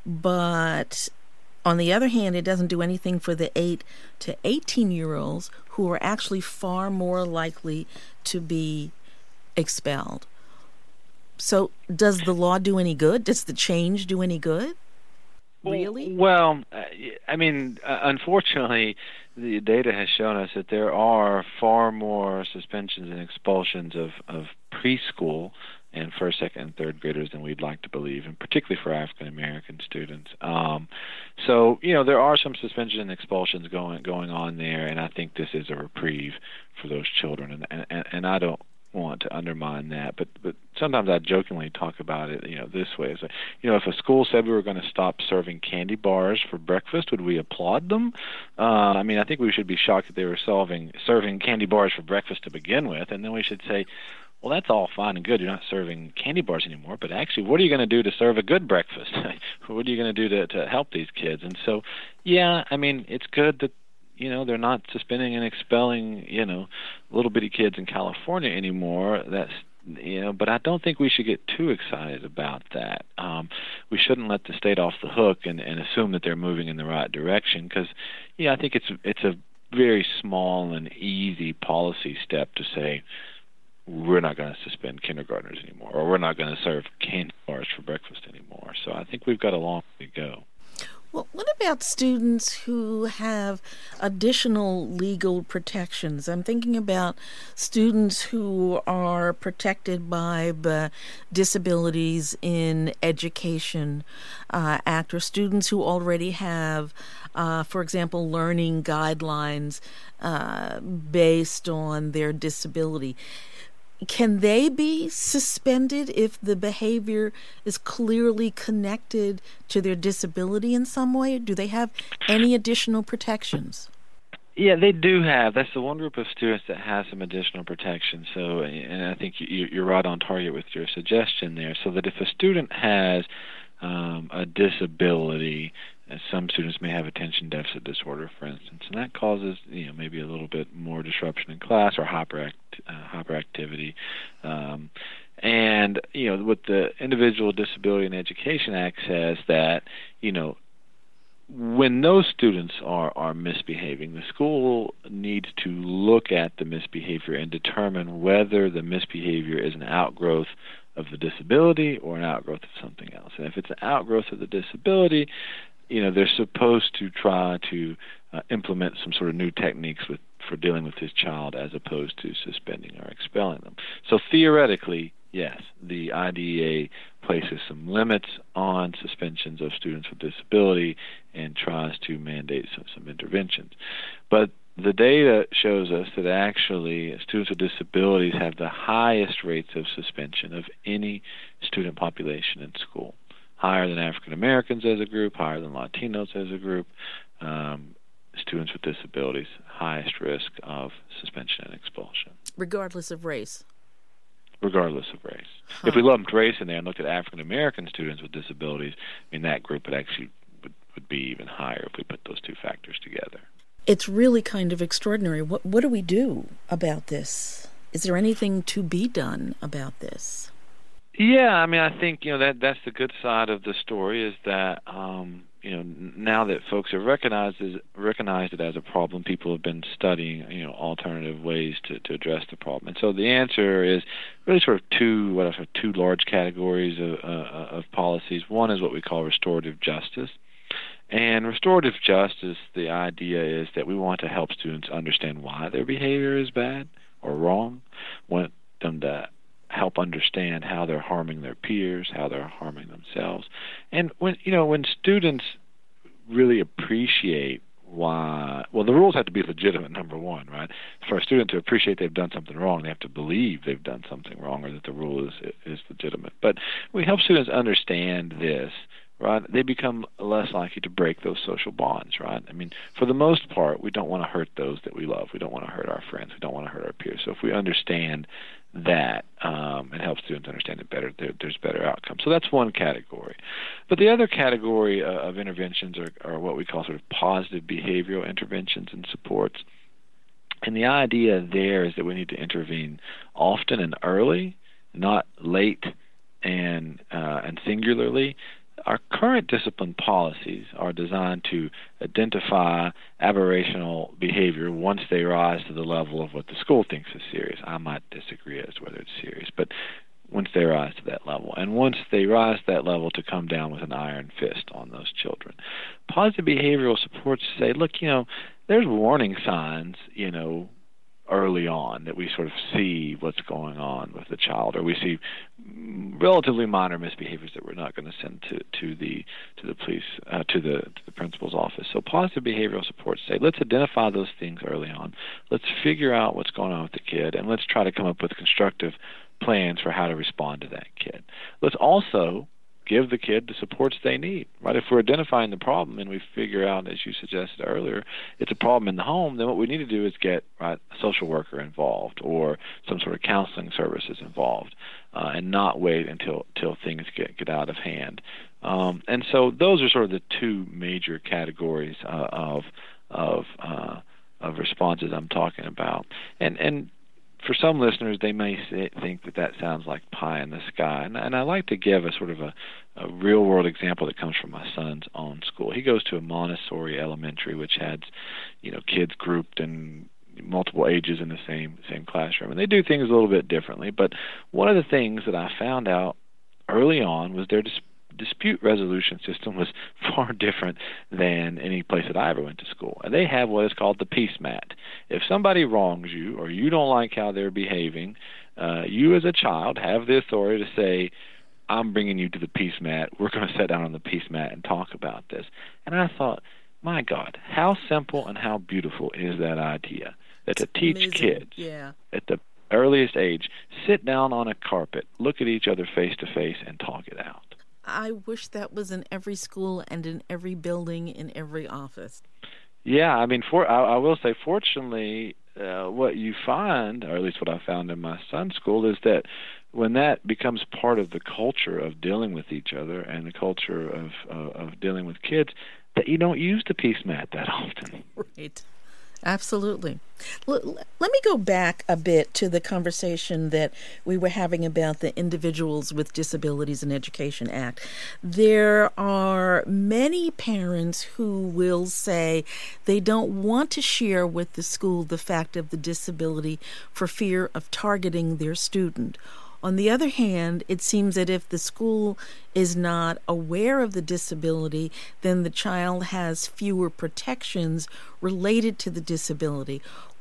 but on the other hand, it doesn't do anything for the eight to eighteen-year-olds who are actually far more likely to be expelled. So does the law do any good? Does the change do any good? Really? Well, I mean, unfortunately, the data has shown us that there are far more suspensions and expulsions of, of preschool and first, second, and third graders than we'd like to believe, and particularly for African American students. Um, so, you know, there are some suspensions and expulsions going going on there, and I think this is a reprieve for those children. And and, and I don't want to undermine that, but but sometimes I jokingly talk about it, you know, this way. So, you know, if a school said we were going to stop serving candy bars for breakfast, would we applaud them? Uh, I mean, I think we should be shocked that they were serving serving candy bars for breakfast to begin with, and then we should say, well, that's all fine and good. You're not serving candy bars anymore, but actually, what are you going to do to serve a good breakfast? What are you going to do to to help these kids? And so, yeah, I mean, it's good that, you know, they're not suspending and expelling, you know, little bitty kids in California anymore. That's, you know, but I don't think we should get too excited about that. Um, we shouldn't let the state off the hook and, and assume that they're moving in the right direction, because, yeah, I think it's it's a very small and easy policy step to say we're not going to suspend kindergartners anymore, or we're not going to serve candy bars for breakfast anymore. So I think we've got a long way to go. Well, what about students who have additional legal protections? I'm thinking about students who are protected by the Disabilities in Education uh, Act, or students who already have, uh, for example, learning guidelines uh, based on their disability. Can they be suspended if the behavior is clearly connected to their disability in some way? Do they have any additional protections? Yeah, they do have. That's the one group of students that has some additional protection. So, and I think you, you're right on target with your suggestion there. So that if a student has um, a disability, uh, some students may have attention deficit disorder, for instance, and that causes, you know, maybe a little bit more disruption in class or hyperact, uh, hyperactivity. Um, and, you know, what the Individual Disability in Education Act says that, you know, when those students are, are misbehaving, the school needs to look at the misbehavior and determine whether the misbehavior is an outgrowth of the disability or an outgrowth of something else. And if it's an outgrowth of the disability, you know, they're supposed to try to uh, implement some sort of new techniques with for dealing with his child as opposed to suspending or expelling them. So theoretically, yes, the I D E A places some limits on suspensions of students with disability and tries to mandate some, some interventions. But the data shows us that actually students with disabilities have the highest rates of suspension of any student population in school, higher than African Americans as a group, higher than Latinos as a group. Um, students with disabilities, highest risk of suspension and expulsion. Regardless of race? Regardless of race. Huh. If we lumped race in there and looked at African American students with disabilities, I mean, that group would actually would, would be even higher if we put those two factors together. It's really kind of extraordinary. What what do we do about this? Is there anything to be done about this? Yeah, I mean, I think, you know, that that's the good side of the story is that, um, you know, now that folks have recognized as, recognized it as a problem, people have been studying, you know, alternative ways to, to address the problem. And so the answer is really sort of two, what are two large categories of, uh, of policies. One is what we call restorative justice. And restorative justice, the idea is that we want to help students understand why their behavior is bad or wrong. We want them to help understand how they're harming their peers, how they're harming themselves. And when, you know, when students really appreciate why, well, the rules have to be legitimate, number one, right? For a student to appreciate they've done something wrong, they have to believe they've done something wrong or that the rule is is legitimate. But we help students understand this, right? They become less likely to break those social bonds, right? I mean, for the most part, we don't want to hurt those that we love. We don't want to hurt our friends. We don't want to hurt our peers. So if we understand that um, and help students understand it better, there, there's better outcomes. So that's one category. But the other category uh, of interventions are, are what we call sort of positive behavioral interventions and supports. And the idea there is that we need to intervene often and early, not late and uh, and singularly. Our current discipline policies are designed to identify aberrational behavior once they rise to the level of what the school thinks is serious. I might disagree as to whether it's serious, but once they rise to that level. And once they rise to that level, to come down with an iron fist on those children. Positive behavioral supports say, look, you know, there's warning signs, you know, early on that we sort of see what's going on with the child, or we see relatively minor misbehaviors that we're not going to send to, to the to the police uh, to the to the principal's office. So positive behavioral supports say, let's identify those things early on. Let's figure out what's going on with the kid, and let's try to come up with constructive plans for how to respond to that kid. Let's also give the kid the supports they need, right? If we're identifying the problem and we figure out, as you suggested earlier, it's a problem in the home, then what we need to do is get, right, a social worker involved or some sort of counseling services involved, uh, and not wait until, until things get, get out of hand. Um, and so those are sort of the two major categories uh, of of uh, of responses I'm talking about. And and for some listeners, they may say, think that that sounds like pie in the sky. And, and I like to give a sort of a, a real-world example that comes from my son's own school. He goes to a Montessori elementary, which has, you know, kids grouped in multiple ages in the same same classroom. And they do things a little bit differently. But one of the things that I found out early on was their dis- dispute resolution system was far different than any place that I ever went to school. And they have what is called the peace mat. If somebody wrongs you or you don't like how they're behaving, uh, you as a child have the authority to say, I'm bringing you to the peace mat. We're going to sit down on the peace mat and talk about this. And I thought, my God, how simple and how beautiful is that idea, that to teach Amazing. kids yeah. at the earliest age, sit down on a carpet, look at each other face to face, and talk it out. I wish that was in every school and in every building, in every office. Yeah, I mean, for I, I will say, fortunately, uh, what you find, or at least what I found in my son's school, is that when that becomes part of the culture of dealing with each other and the culture of uh, of dealing with kids, that you don't use the peace mat that often. Right. Absolutely. L- let me go back a bit to the conversation that we were having about the Individuals with Disabilities in Education Act. There are many parents who will say they don't want to share with the school the fact of the disability for fear of targeting their student. On the other hand, it seems that if the school is not aware of the disability, then the child has fewer protections related to the disability.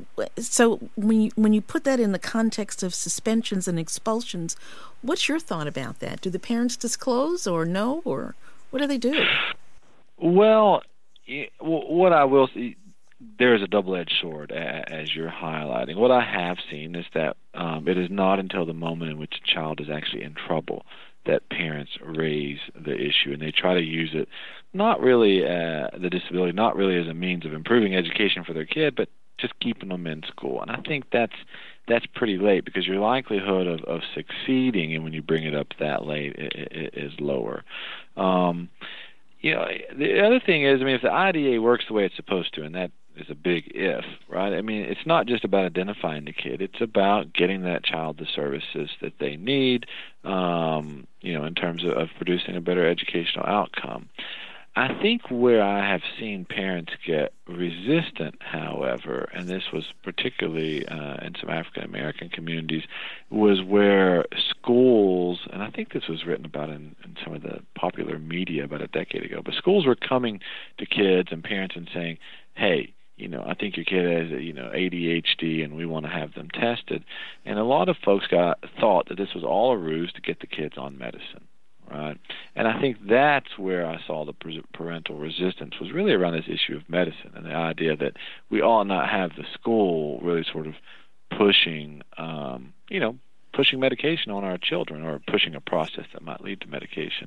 So when you, when you put that in the context of suspensions and expulsions, what's your thought about that? Do the parents disclose or no, or what do they do? Well, what I will say, there is a double-edged sword, as you're highlighting. What I have seen is that um, it is not until the moment in which a child is actually in trouble that parents raise the issue, and they try to use it not really, uh, the disability, not really as a means of improving education for their kid, but just keeping them in school. And I think that's that's pretty late, because your likelihood of, of succeeding, and when you bring it up that late, it, it, is lower. Um, you know, the other thing is, I mean, if the I D A works the way it's supposed to, and that is a big if, right? I mean, it's not just about identifying the kid. It's about getting that child the services that they need, um, you know, in terms of, of producing a better educational outcome. I think where I have seen parents get resistant, however, and this was particularly uh, in some African American communities, was where schools, and I think this was written about in, in some of the popular media about a decade ago, but schools were coming to kids and parents and saying, hey, you know, I think your kid has, you know, A D H D, and we want to have them tested. And a lot of folks got thought that this was all a ruse to get the kids on medicine, right? And I think that's where I saw the parental resistance, was really around this issue of medicine and the idea that we ought not have the school really sort of pushing, um, you know, pushing medication on our children, or pushing a process that might lead to medication.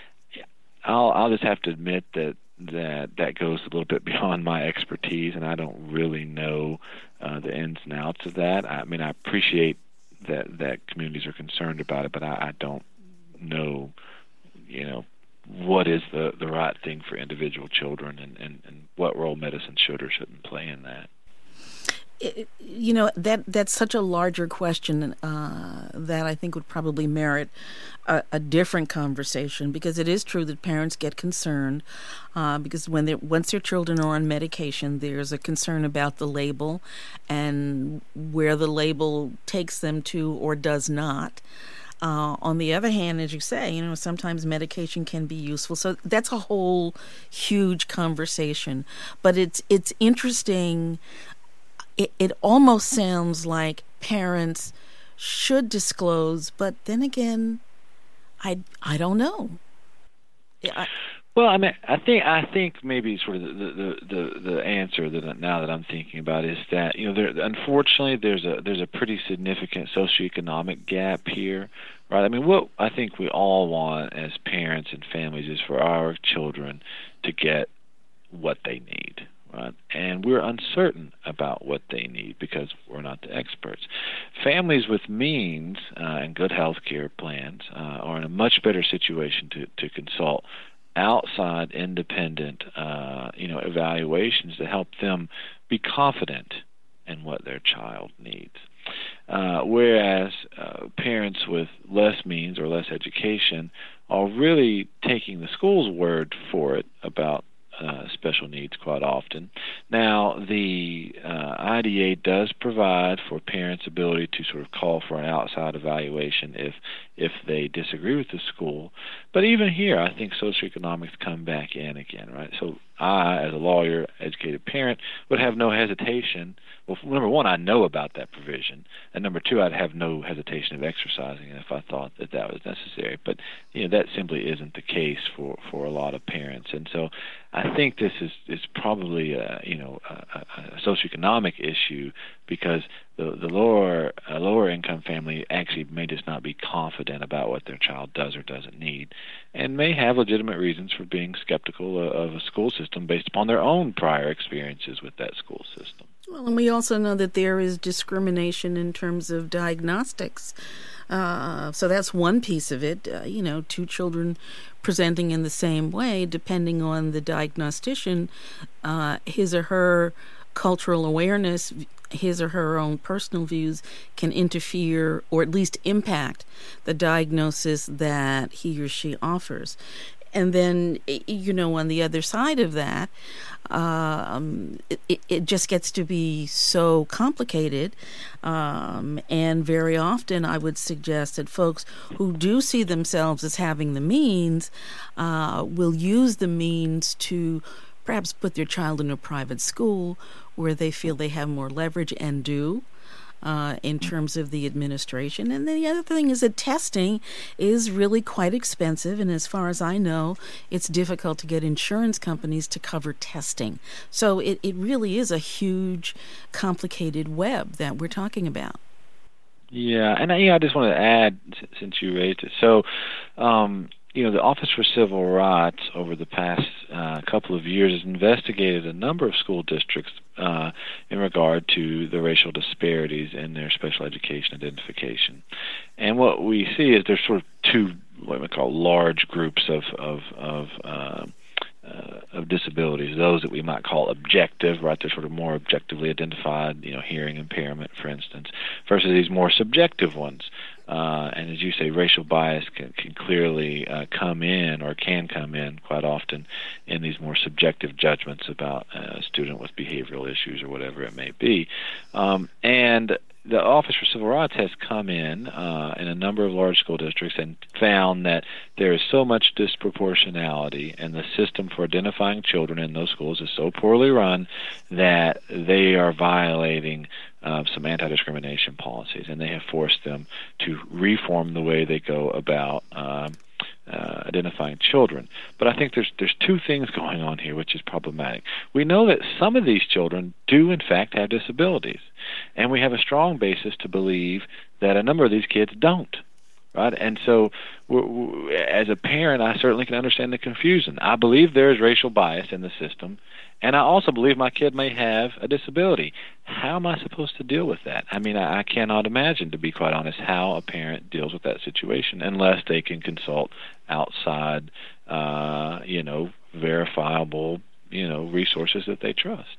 I'll, I'll just have to admit that that that goes a little bit beyond my expertise, and I don't really know uh, the ins and outs of that. I mean, I appreciate that that communities are concerned about it, but I, I don't know, you know, what is the, the right thing for individual children, and, and, and what role medicine should or shouldn't play in that. It, you know, that that's such a larger question uh, that I think would probably merit a, a different conversation, because it is true that parents get concerned uh, because when they once their children are on medication, there's a concern about the label and where the label takes them to or does not. Uh, on the other hand, as you say, you know, sometimes medication can be useful. So that's a whole huge conversation. But it's it's interesting. It, it almost sounds like parents should disclose, but then again, I, I don't know. I, well, I mean, I think I think maybe sort of the the, the, the answer that now that I'm thinking about is that, you know, there, unfortunately there's a there's a pretty significant socioeconomic gap here, right? I mean, what I think we all want as parents and families is for our children to get what they need. Right? And we're uncertain about what they need because we're not the experts. Families with means uh, and good health care plans uh, are in a much better situation to, to consult outside independent uh, you know, evaluations to help them be confident in what their child needs. Uh, whereas uh, parents with less means or less education are really taking the school's word for it about Uh, special needs quite often. Now, the uh, I D A does provide for parents' ability to sort of call for an outside evaluation if if they disagree with the school. But even here, I think socioeconomics come back in again, right? So I, as a lawyer, educated parent, would have no hesitation. Well, number one, I know about that provision, and number two, I'd have no hesitation of exercising it if I thought that that was necessary. But you know, that simply isn't the case for, for a lot of parents, and so I think this is is probably a, you know a, a socioeconomic issue, because the the lower a lower income family actually may just not be confident about what their child does or doesn't need, and may have legitimate reasons for being skeptical of a school system based upon their own prior experiences with that school system. Well, and we also know that there is discrimination in terms of diagnostics. Uh, so that's one piece of it. Uh, you know, two children presenting in the same way, depending on the diagnostician, uh, his or her cultural awareness, his or her own personal views can interfere or at least impact the diagnosis that he or she offers. And then, you know, on the other side of that, um, it, it just gets to be so complicated. Um, and very often I would suggest that folks who do see themselves as having the means uh, will use the means to perhaps put their child in a private school where they feel they have more leverage, and do. uh, in terms of the administration. And then the other thing is that testing is really quite expensive, and as far as I know, it's difficult to get insurance companies to cover testing. So it, it really is a huge, complicated web that we're talking about. Yeah, and yeah, I just want to add, since you raised it, so, um, you know, the Office for Civil Rights over the past uh, couple of years has investigated a number of school districts uh, in regard to the racial disparities in their special education identification. And what we see is there's sort of two, what we call large groups of, of, of uh, Uh, of disabilities, those that we might call objective, right? They're sort of more objectively identified, you know, hearing impairment, for instance, versus these more subjective ones. Uh, and as you say, racial bias can, can clearly uh, come in, or can come in quite often, in these more subjective judgments about a student with behavioral issues or whatever it may be. Um, and the Office for Civil Rights has come in uh, in a number of large school districts and found that there is so much disproportionality, and the system for identifying children in those schools is so poorly run that they are violating uh, some anti-discrimination policies, and they have forced them to reform the way they go about um, Uh, identifying children. But I think there's there's two things going on here which is problematic. We know that some of these children do in fact have disabilities, and we have a strong basis to believe that a number of these kids don't. Right? And so we're, we're, as a parent, I certainly can understand the confusion. I believe there is racial bias in the system, and I also believe my kid may have a disability. How am I supposed to deal with that? I mean, I, I cannot imagine, to be quite honest, how a parent deals with that situation unless they can consult outside, uh, you know, verifiable, you know, resources that they trust.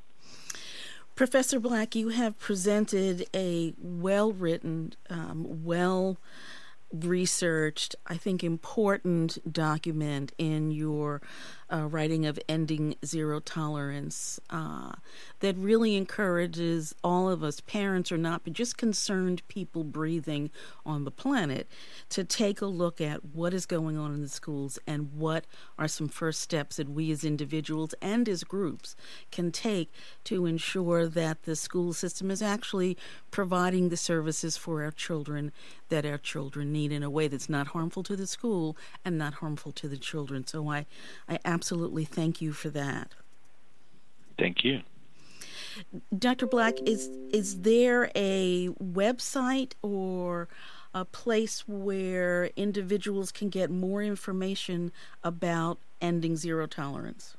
Professor Black, you have presented a well-written, um, well researched, I think important document in your uh, writing of Ending Zero Tolerance uh, that really encourages all of us, parents or not, but just concerned people breathing on the planet, to take a look at what is going on in the schools and what are some first steps that we as individuals and as groups can take to ensure that the school system is actually providing the services for our children that our children need in a way that's not harmful to the school and not harmful to the children. So I, I absolutely thank you for that. Thank you. Doctor Black, is is there a website or a place where individuals can get more information about Ending Zero Tolerance?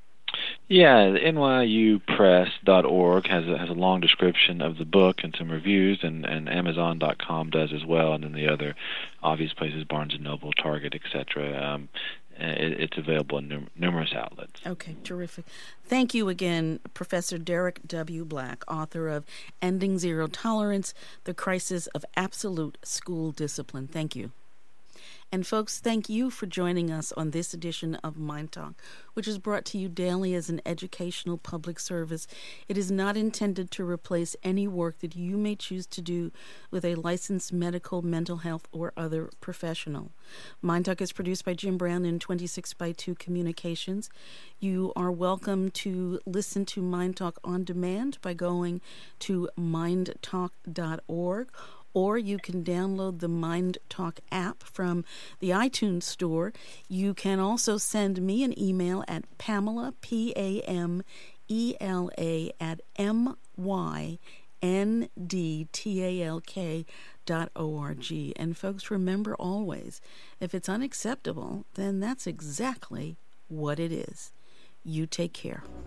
Yeah, the N Y U press dot org has a, has a long description of the book and some reviews, and, and Amazon dot com does as well, and then the other obvious places, Barnes and Noble, Target, et cetera. Um, it, it's available in num- numerous outlets. Okay, terrific. Thank you again, Professor Derek W. Black, author of Ending Zero Tolerance, The Crisis of Absolute School Discipline. Thank you. And folks, thank you for joining us on this edition of Mind Talk, which is brought to you daily as an educational public service. It is not intended to replace any work that you may choose to do with a licensed medical, mental health, or other professional. Mind Talk is produced by Jim Brown in twenty-six by two Communications. You are welcome to listen to Mind Talk on demand by going to mind talk dot org. Or you can download the Mind Talk app from the iTunes Store. You can also send me an email at Pamela, P A M E L A, at M Y N D T A L K dot O R G. And folks, remember always, if it's unacceptable, then that's exactly what it is. You take care.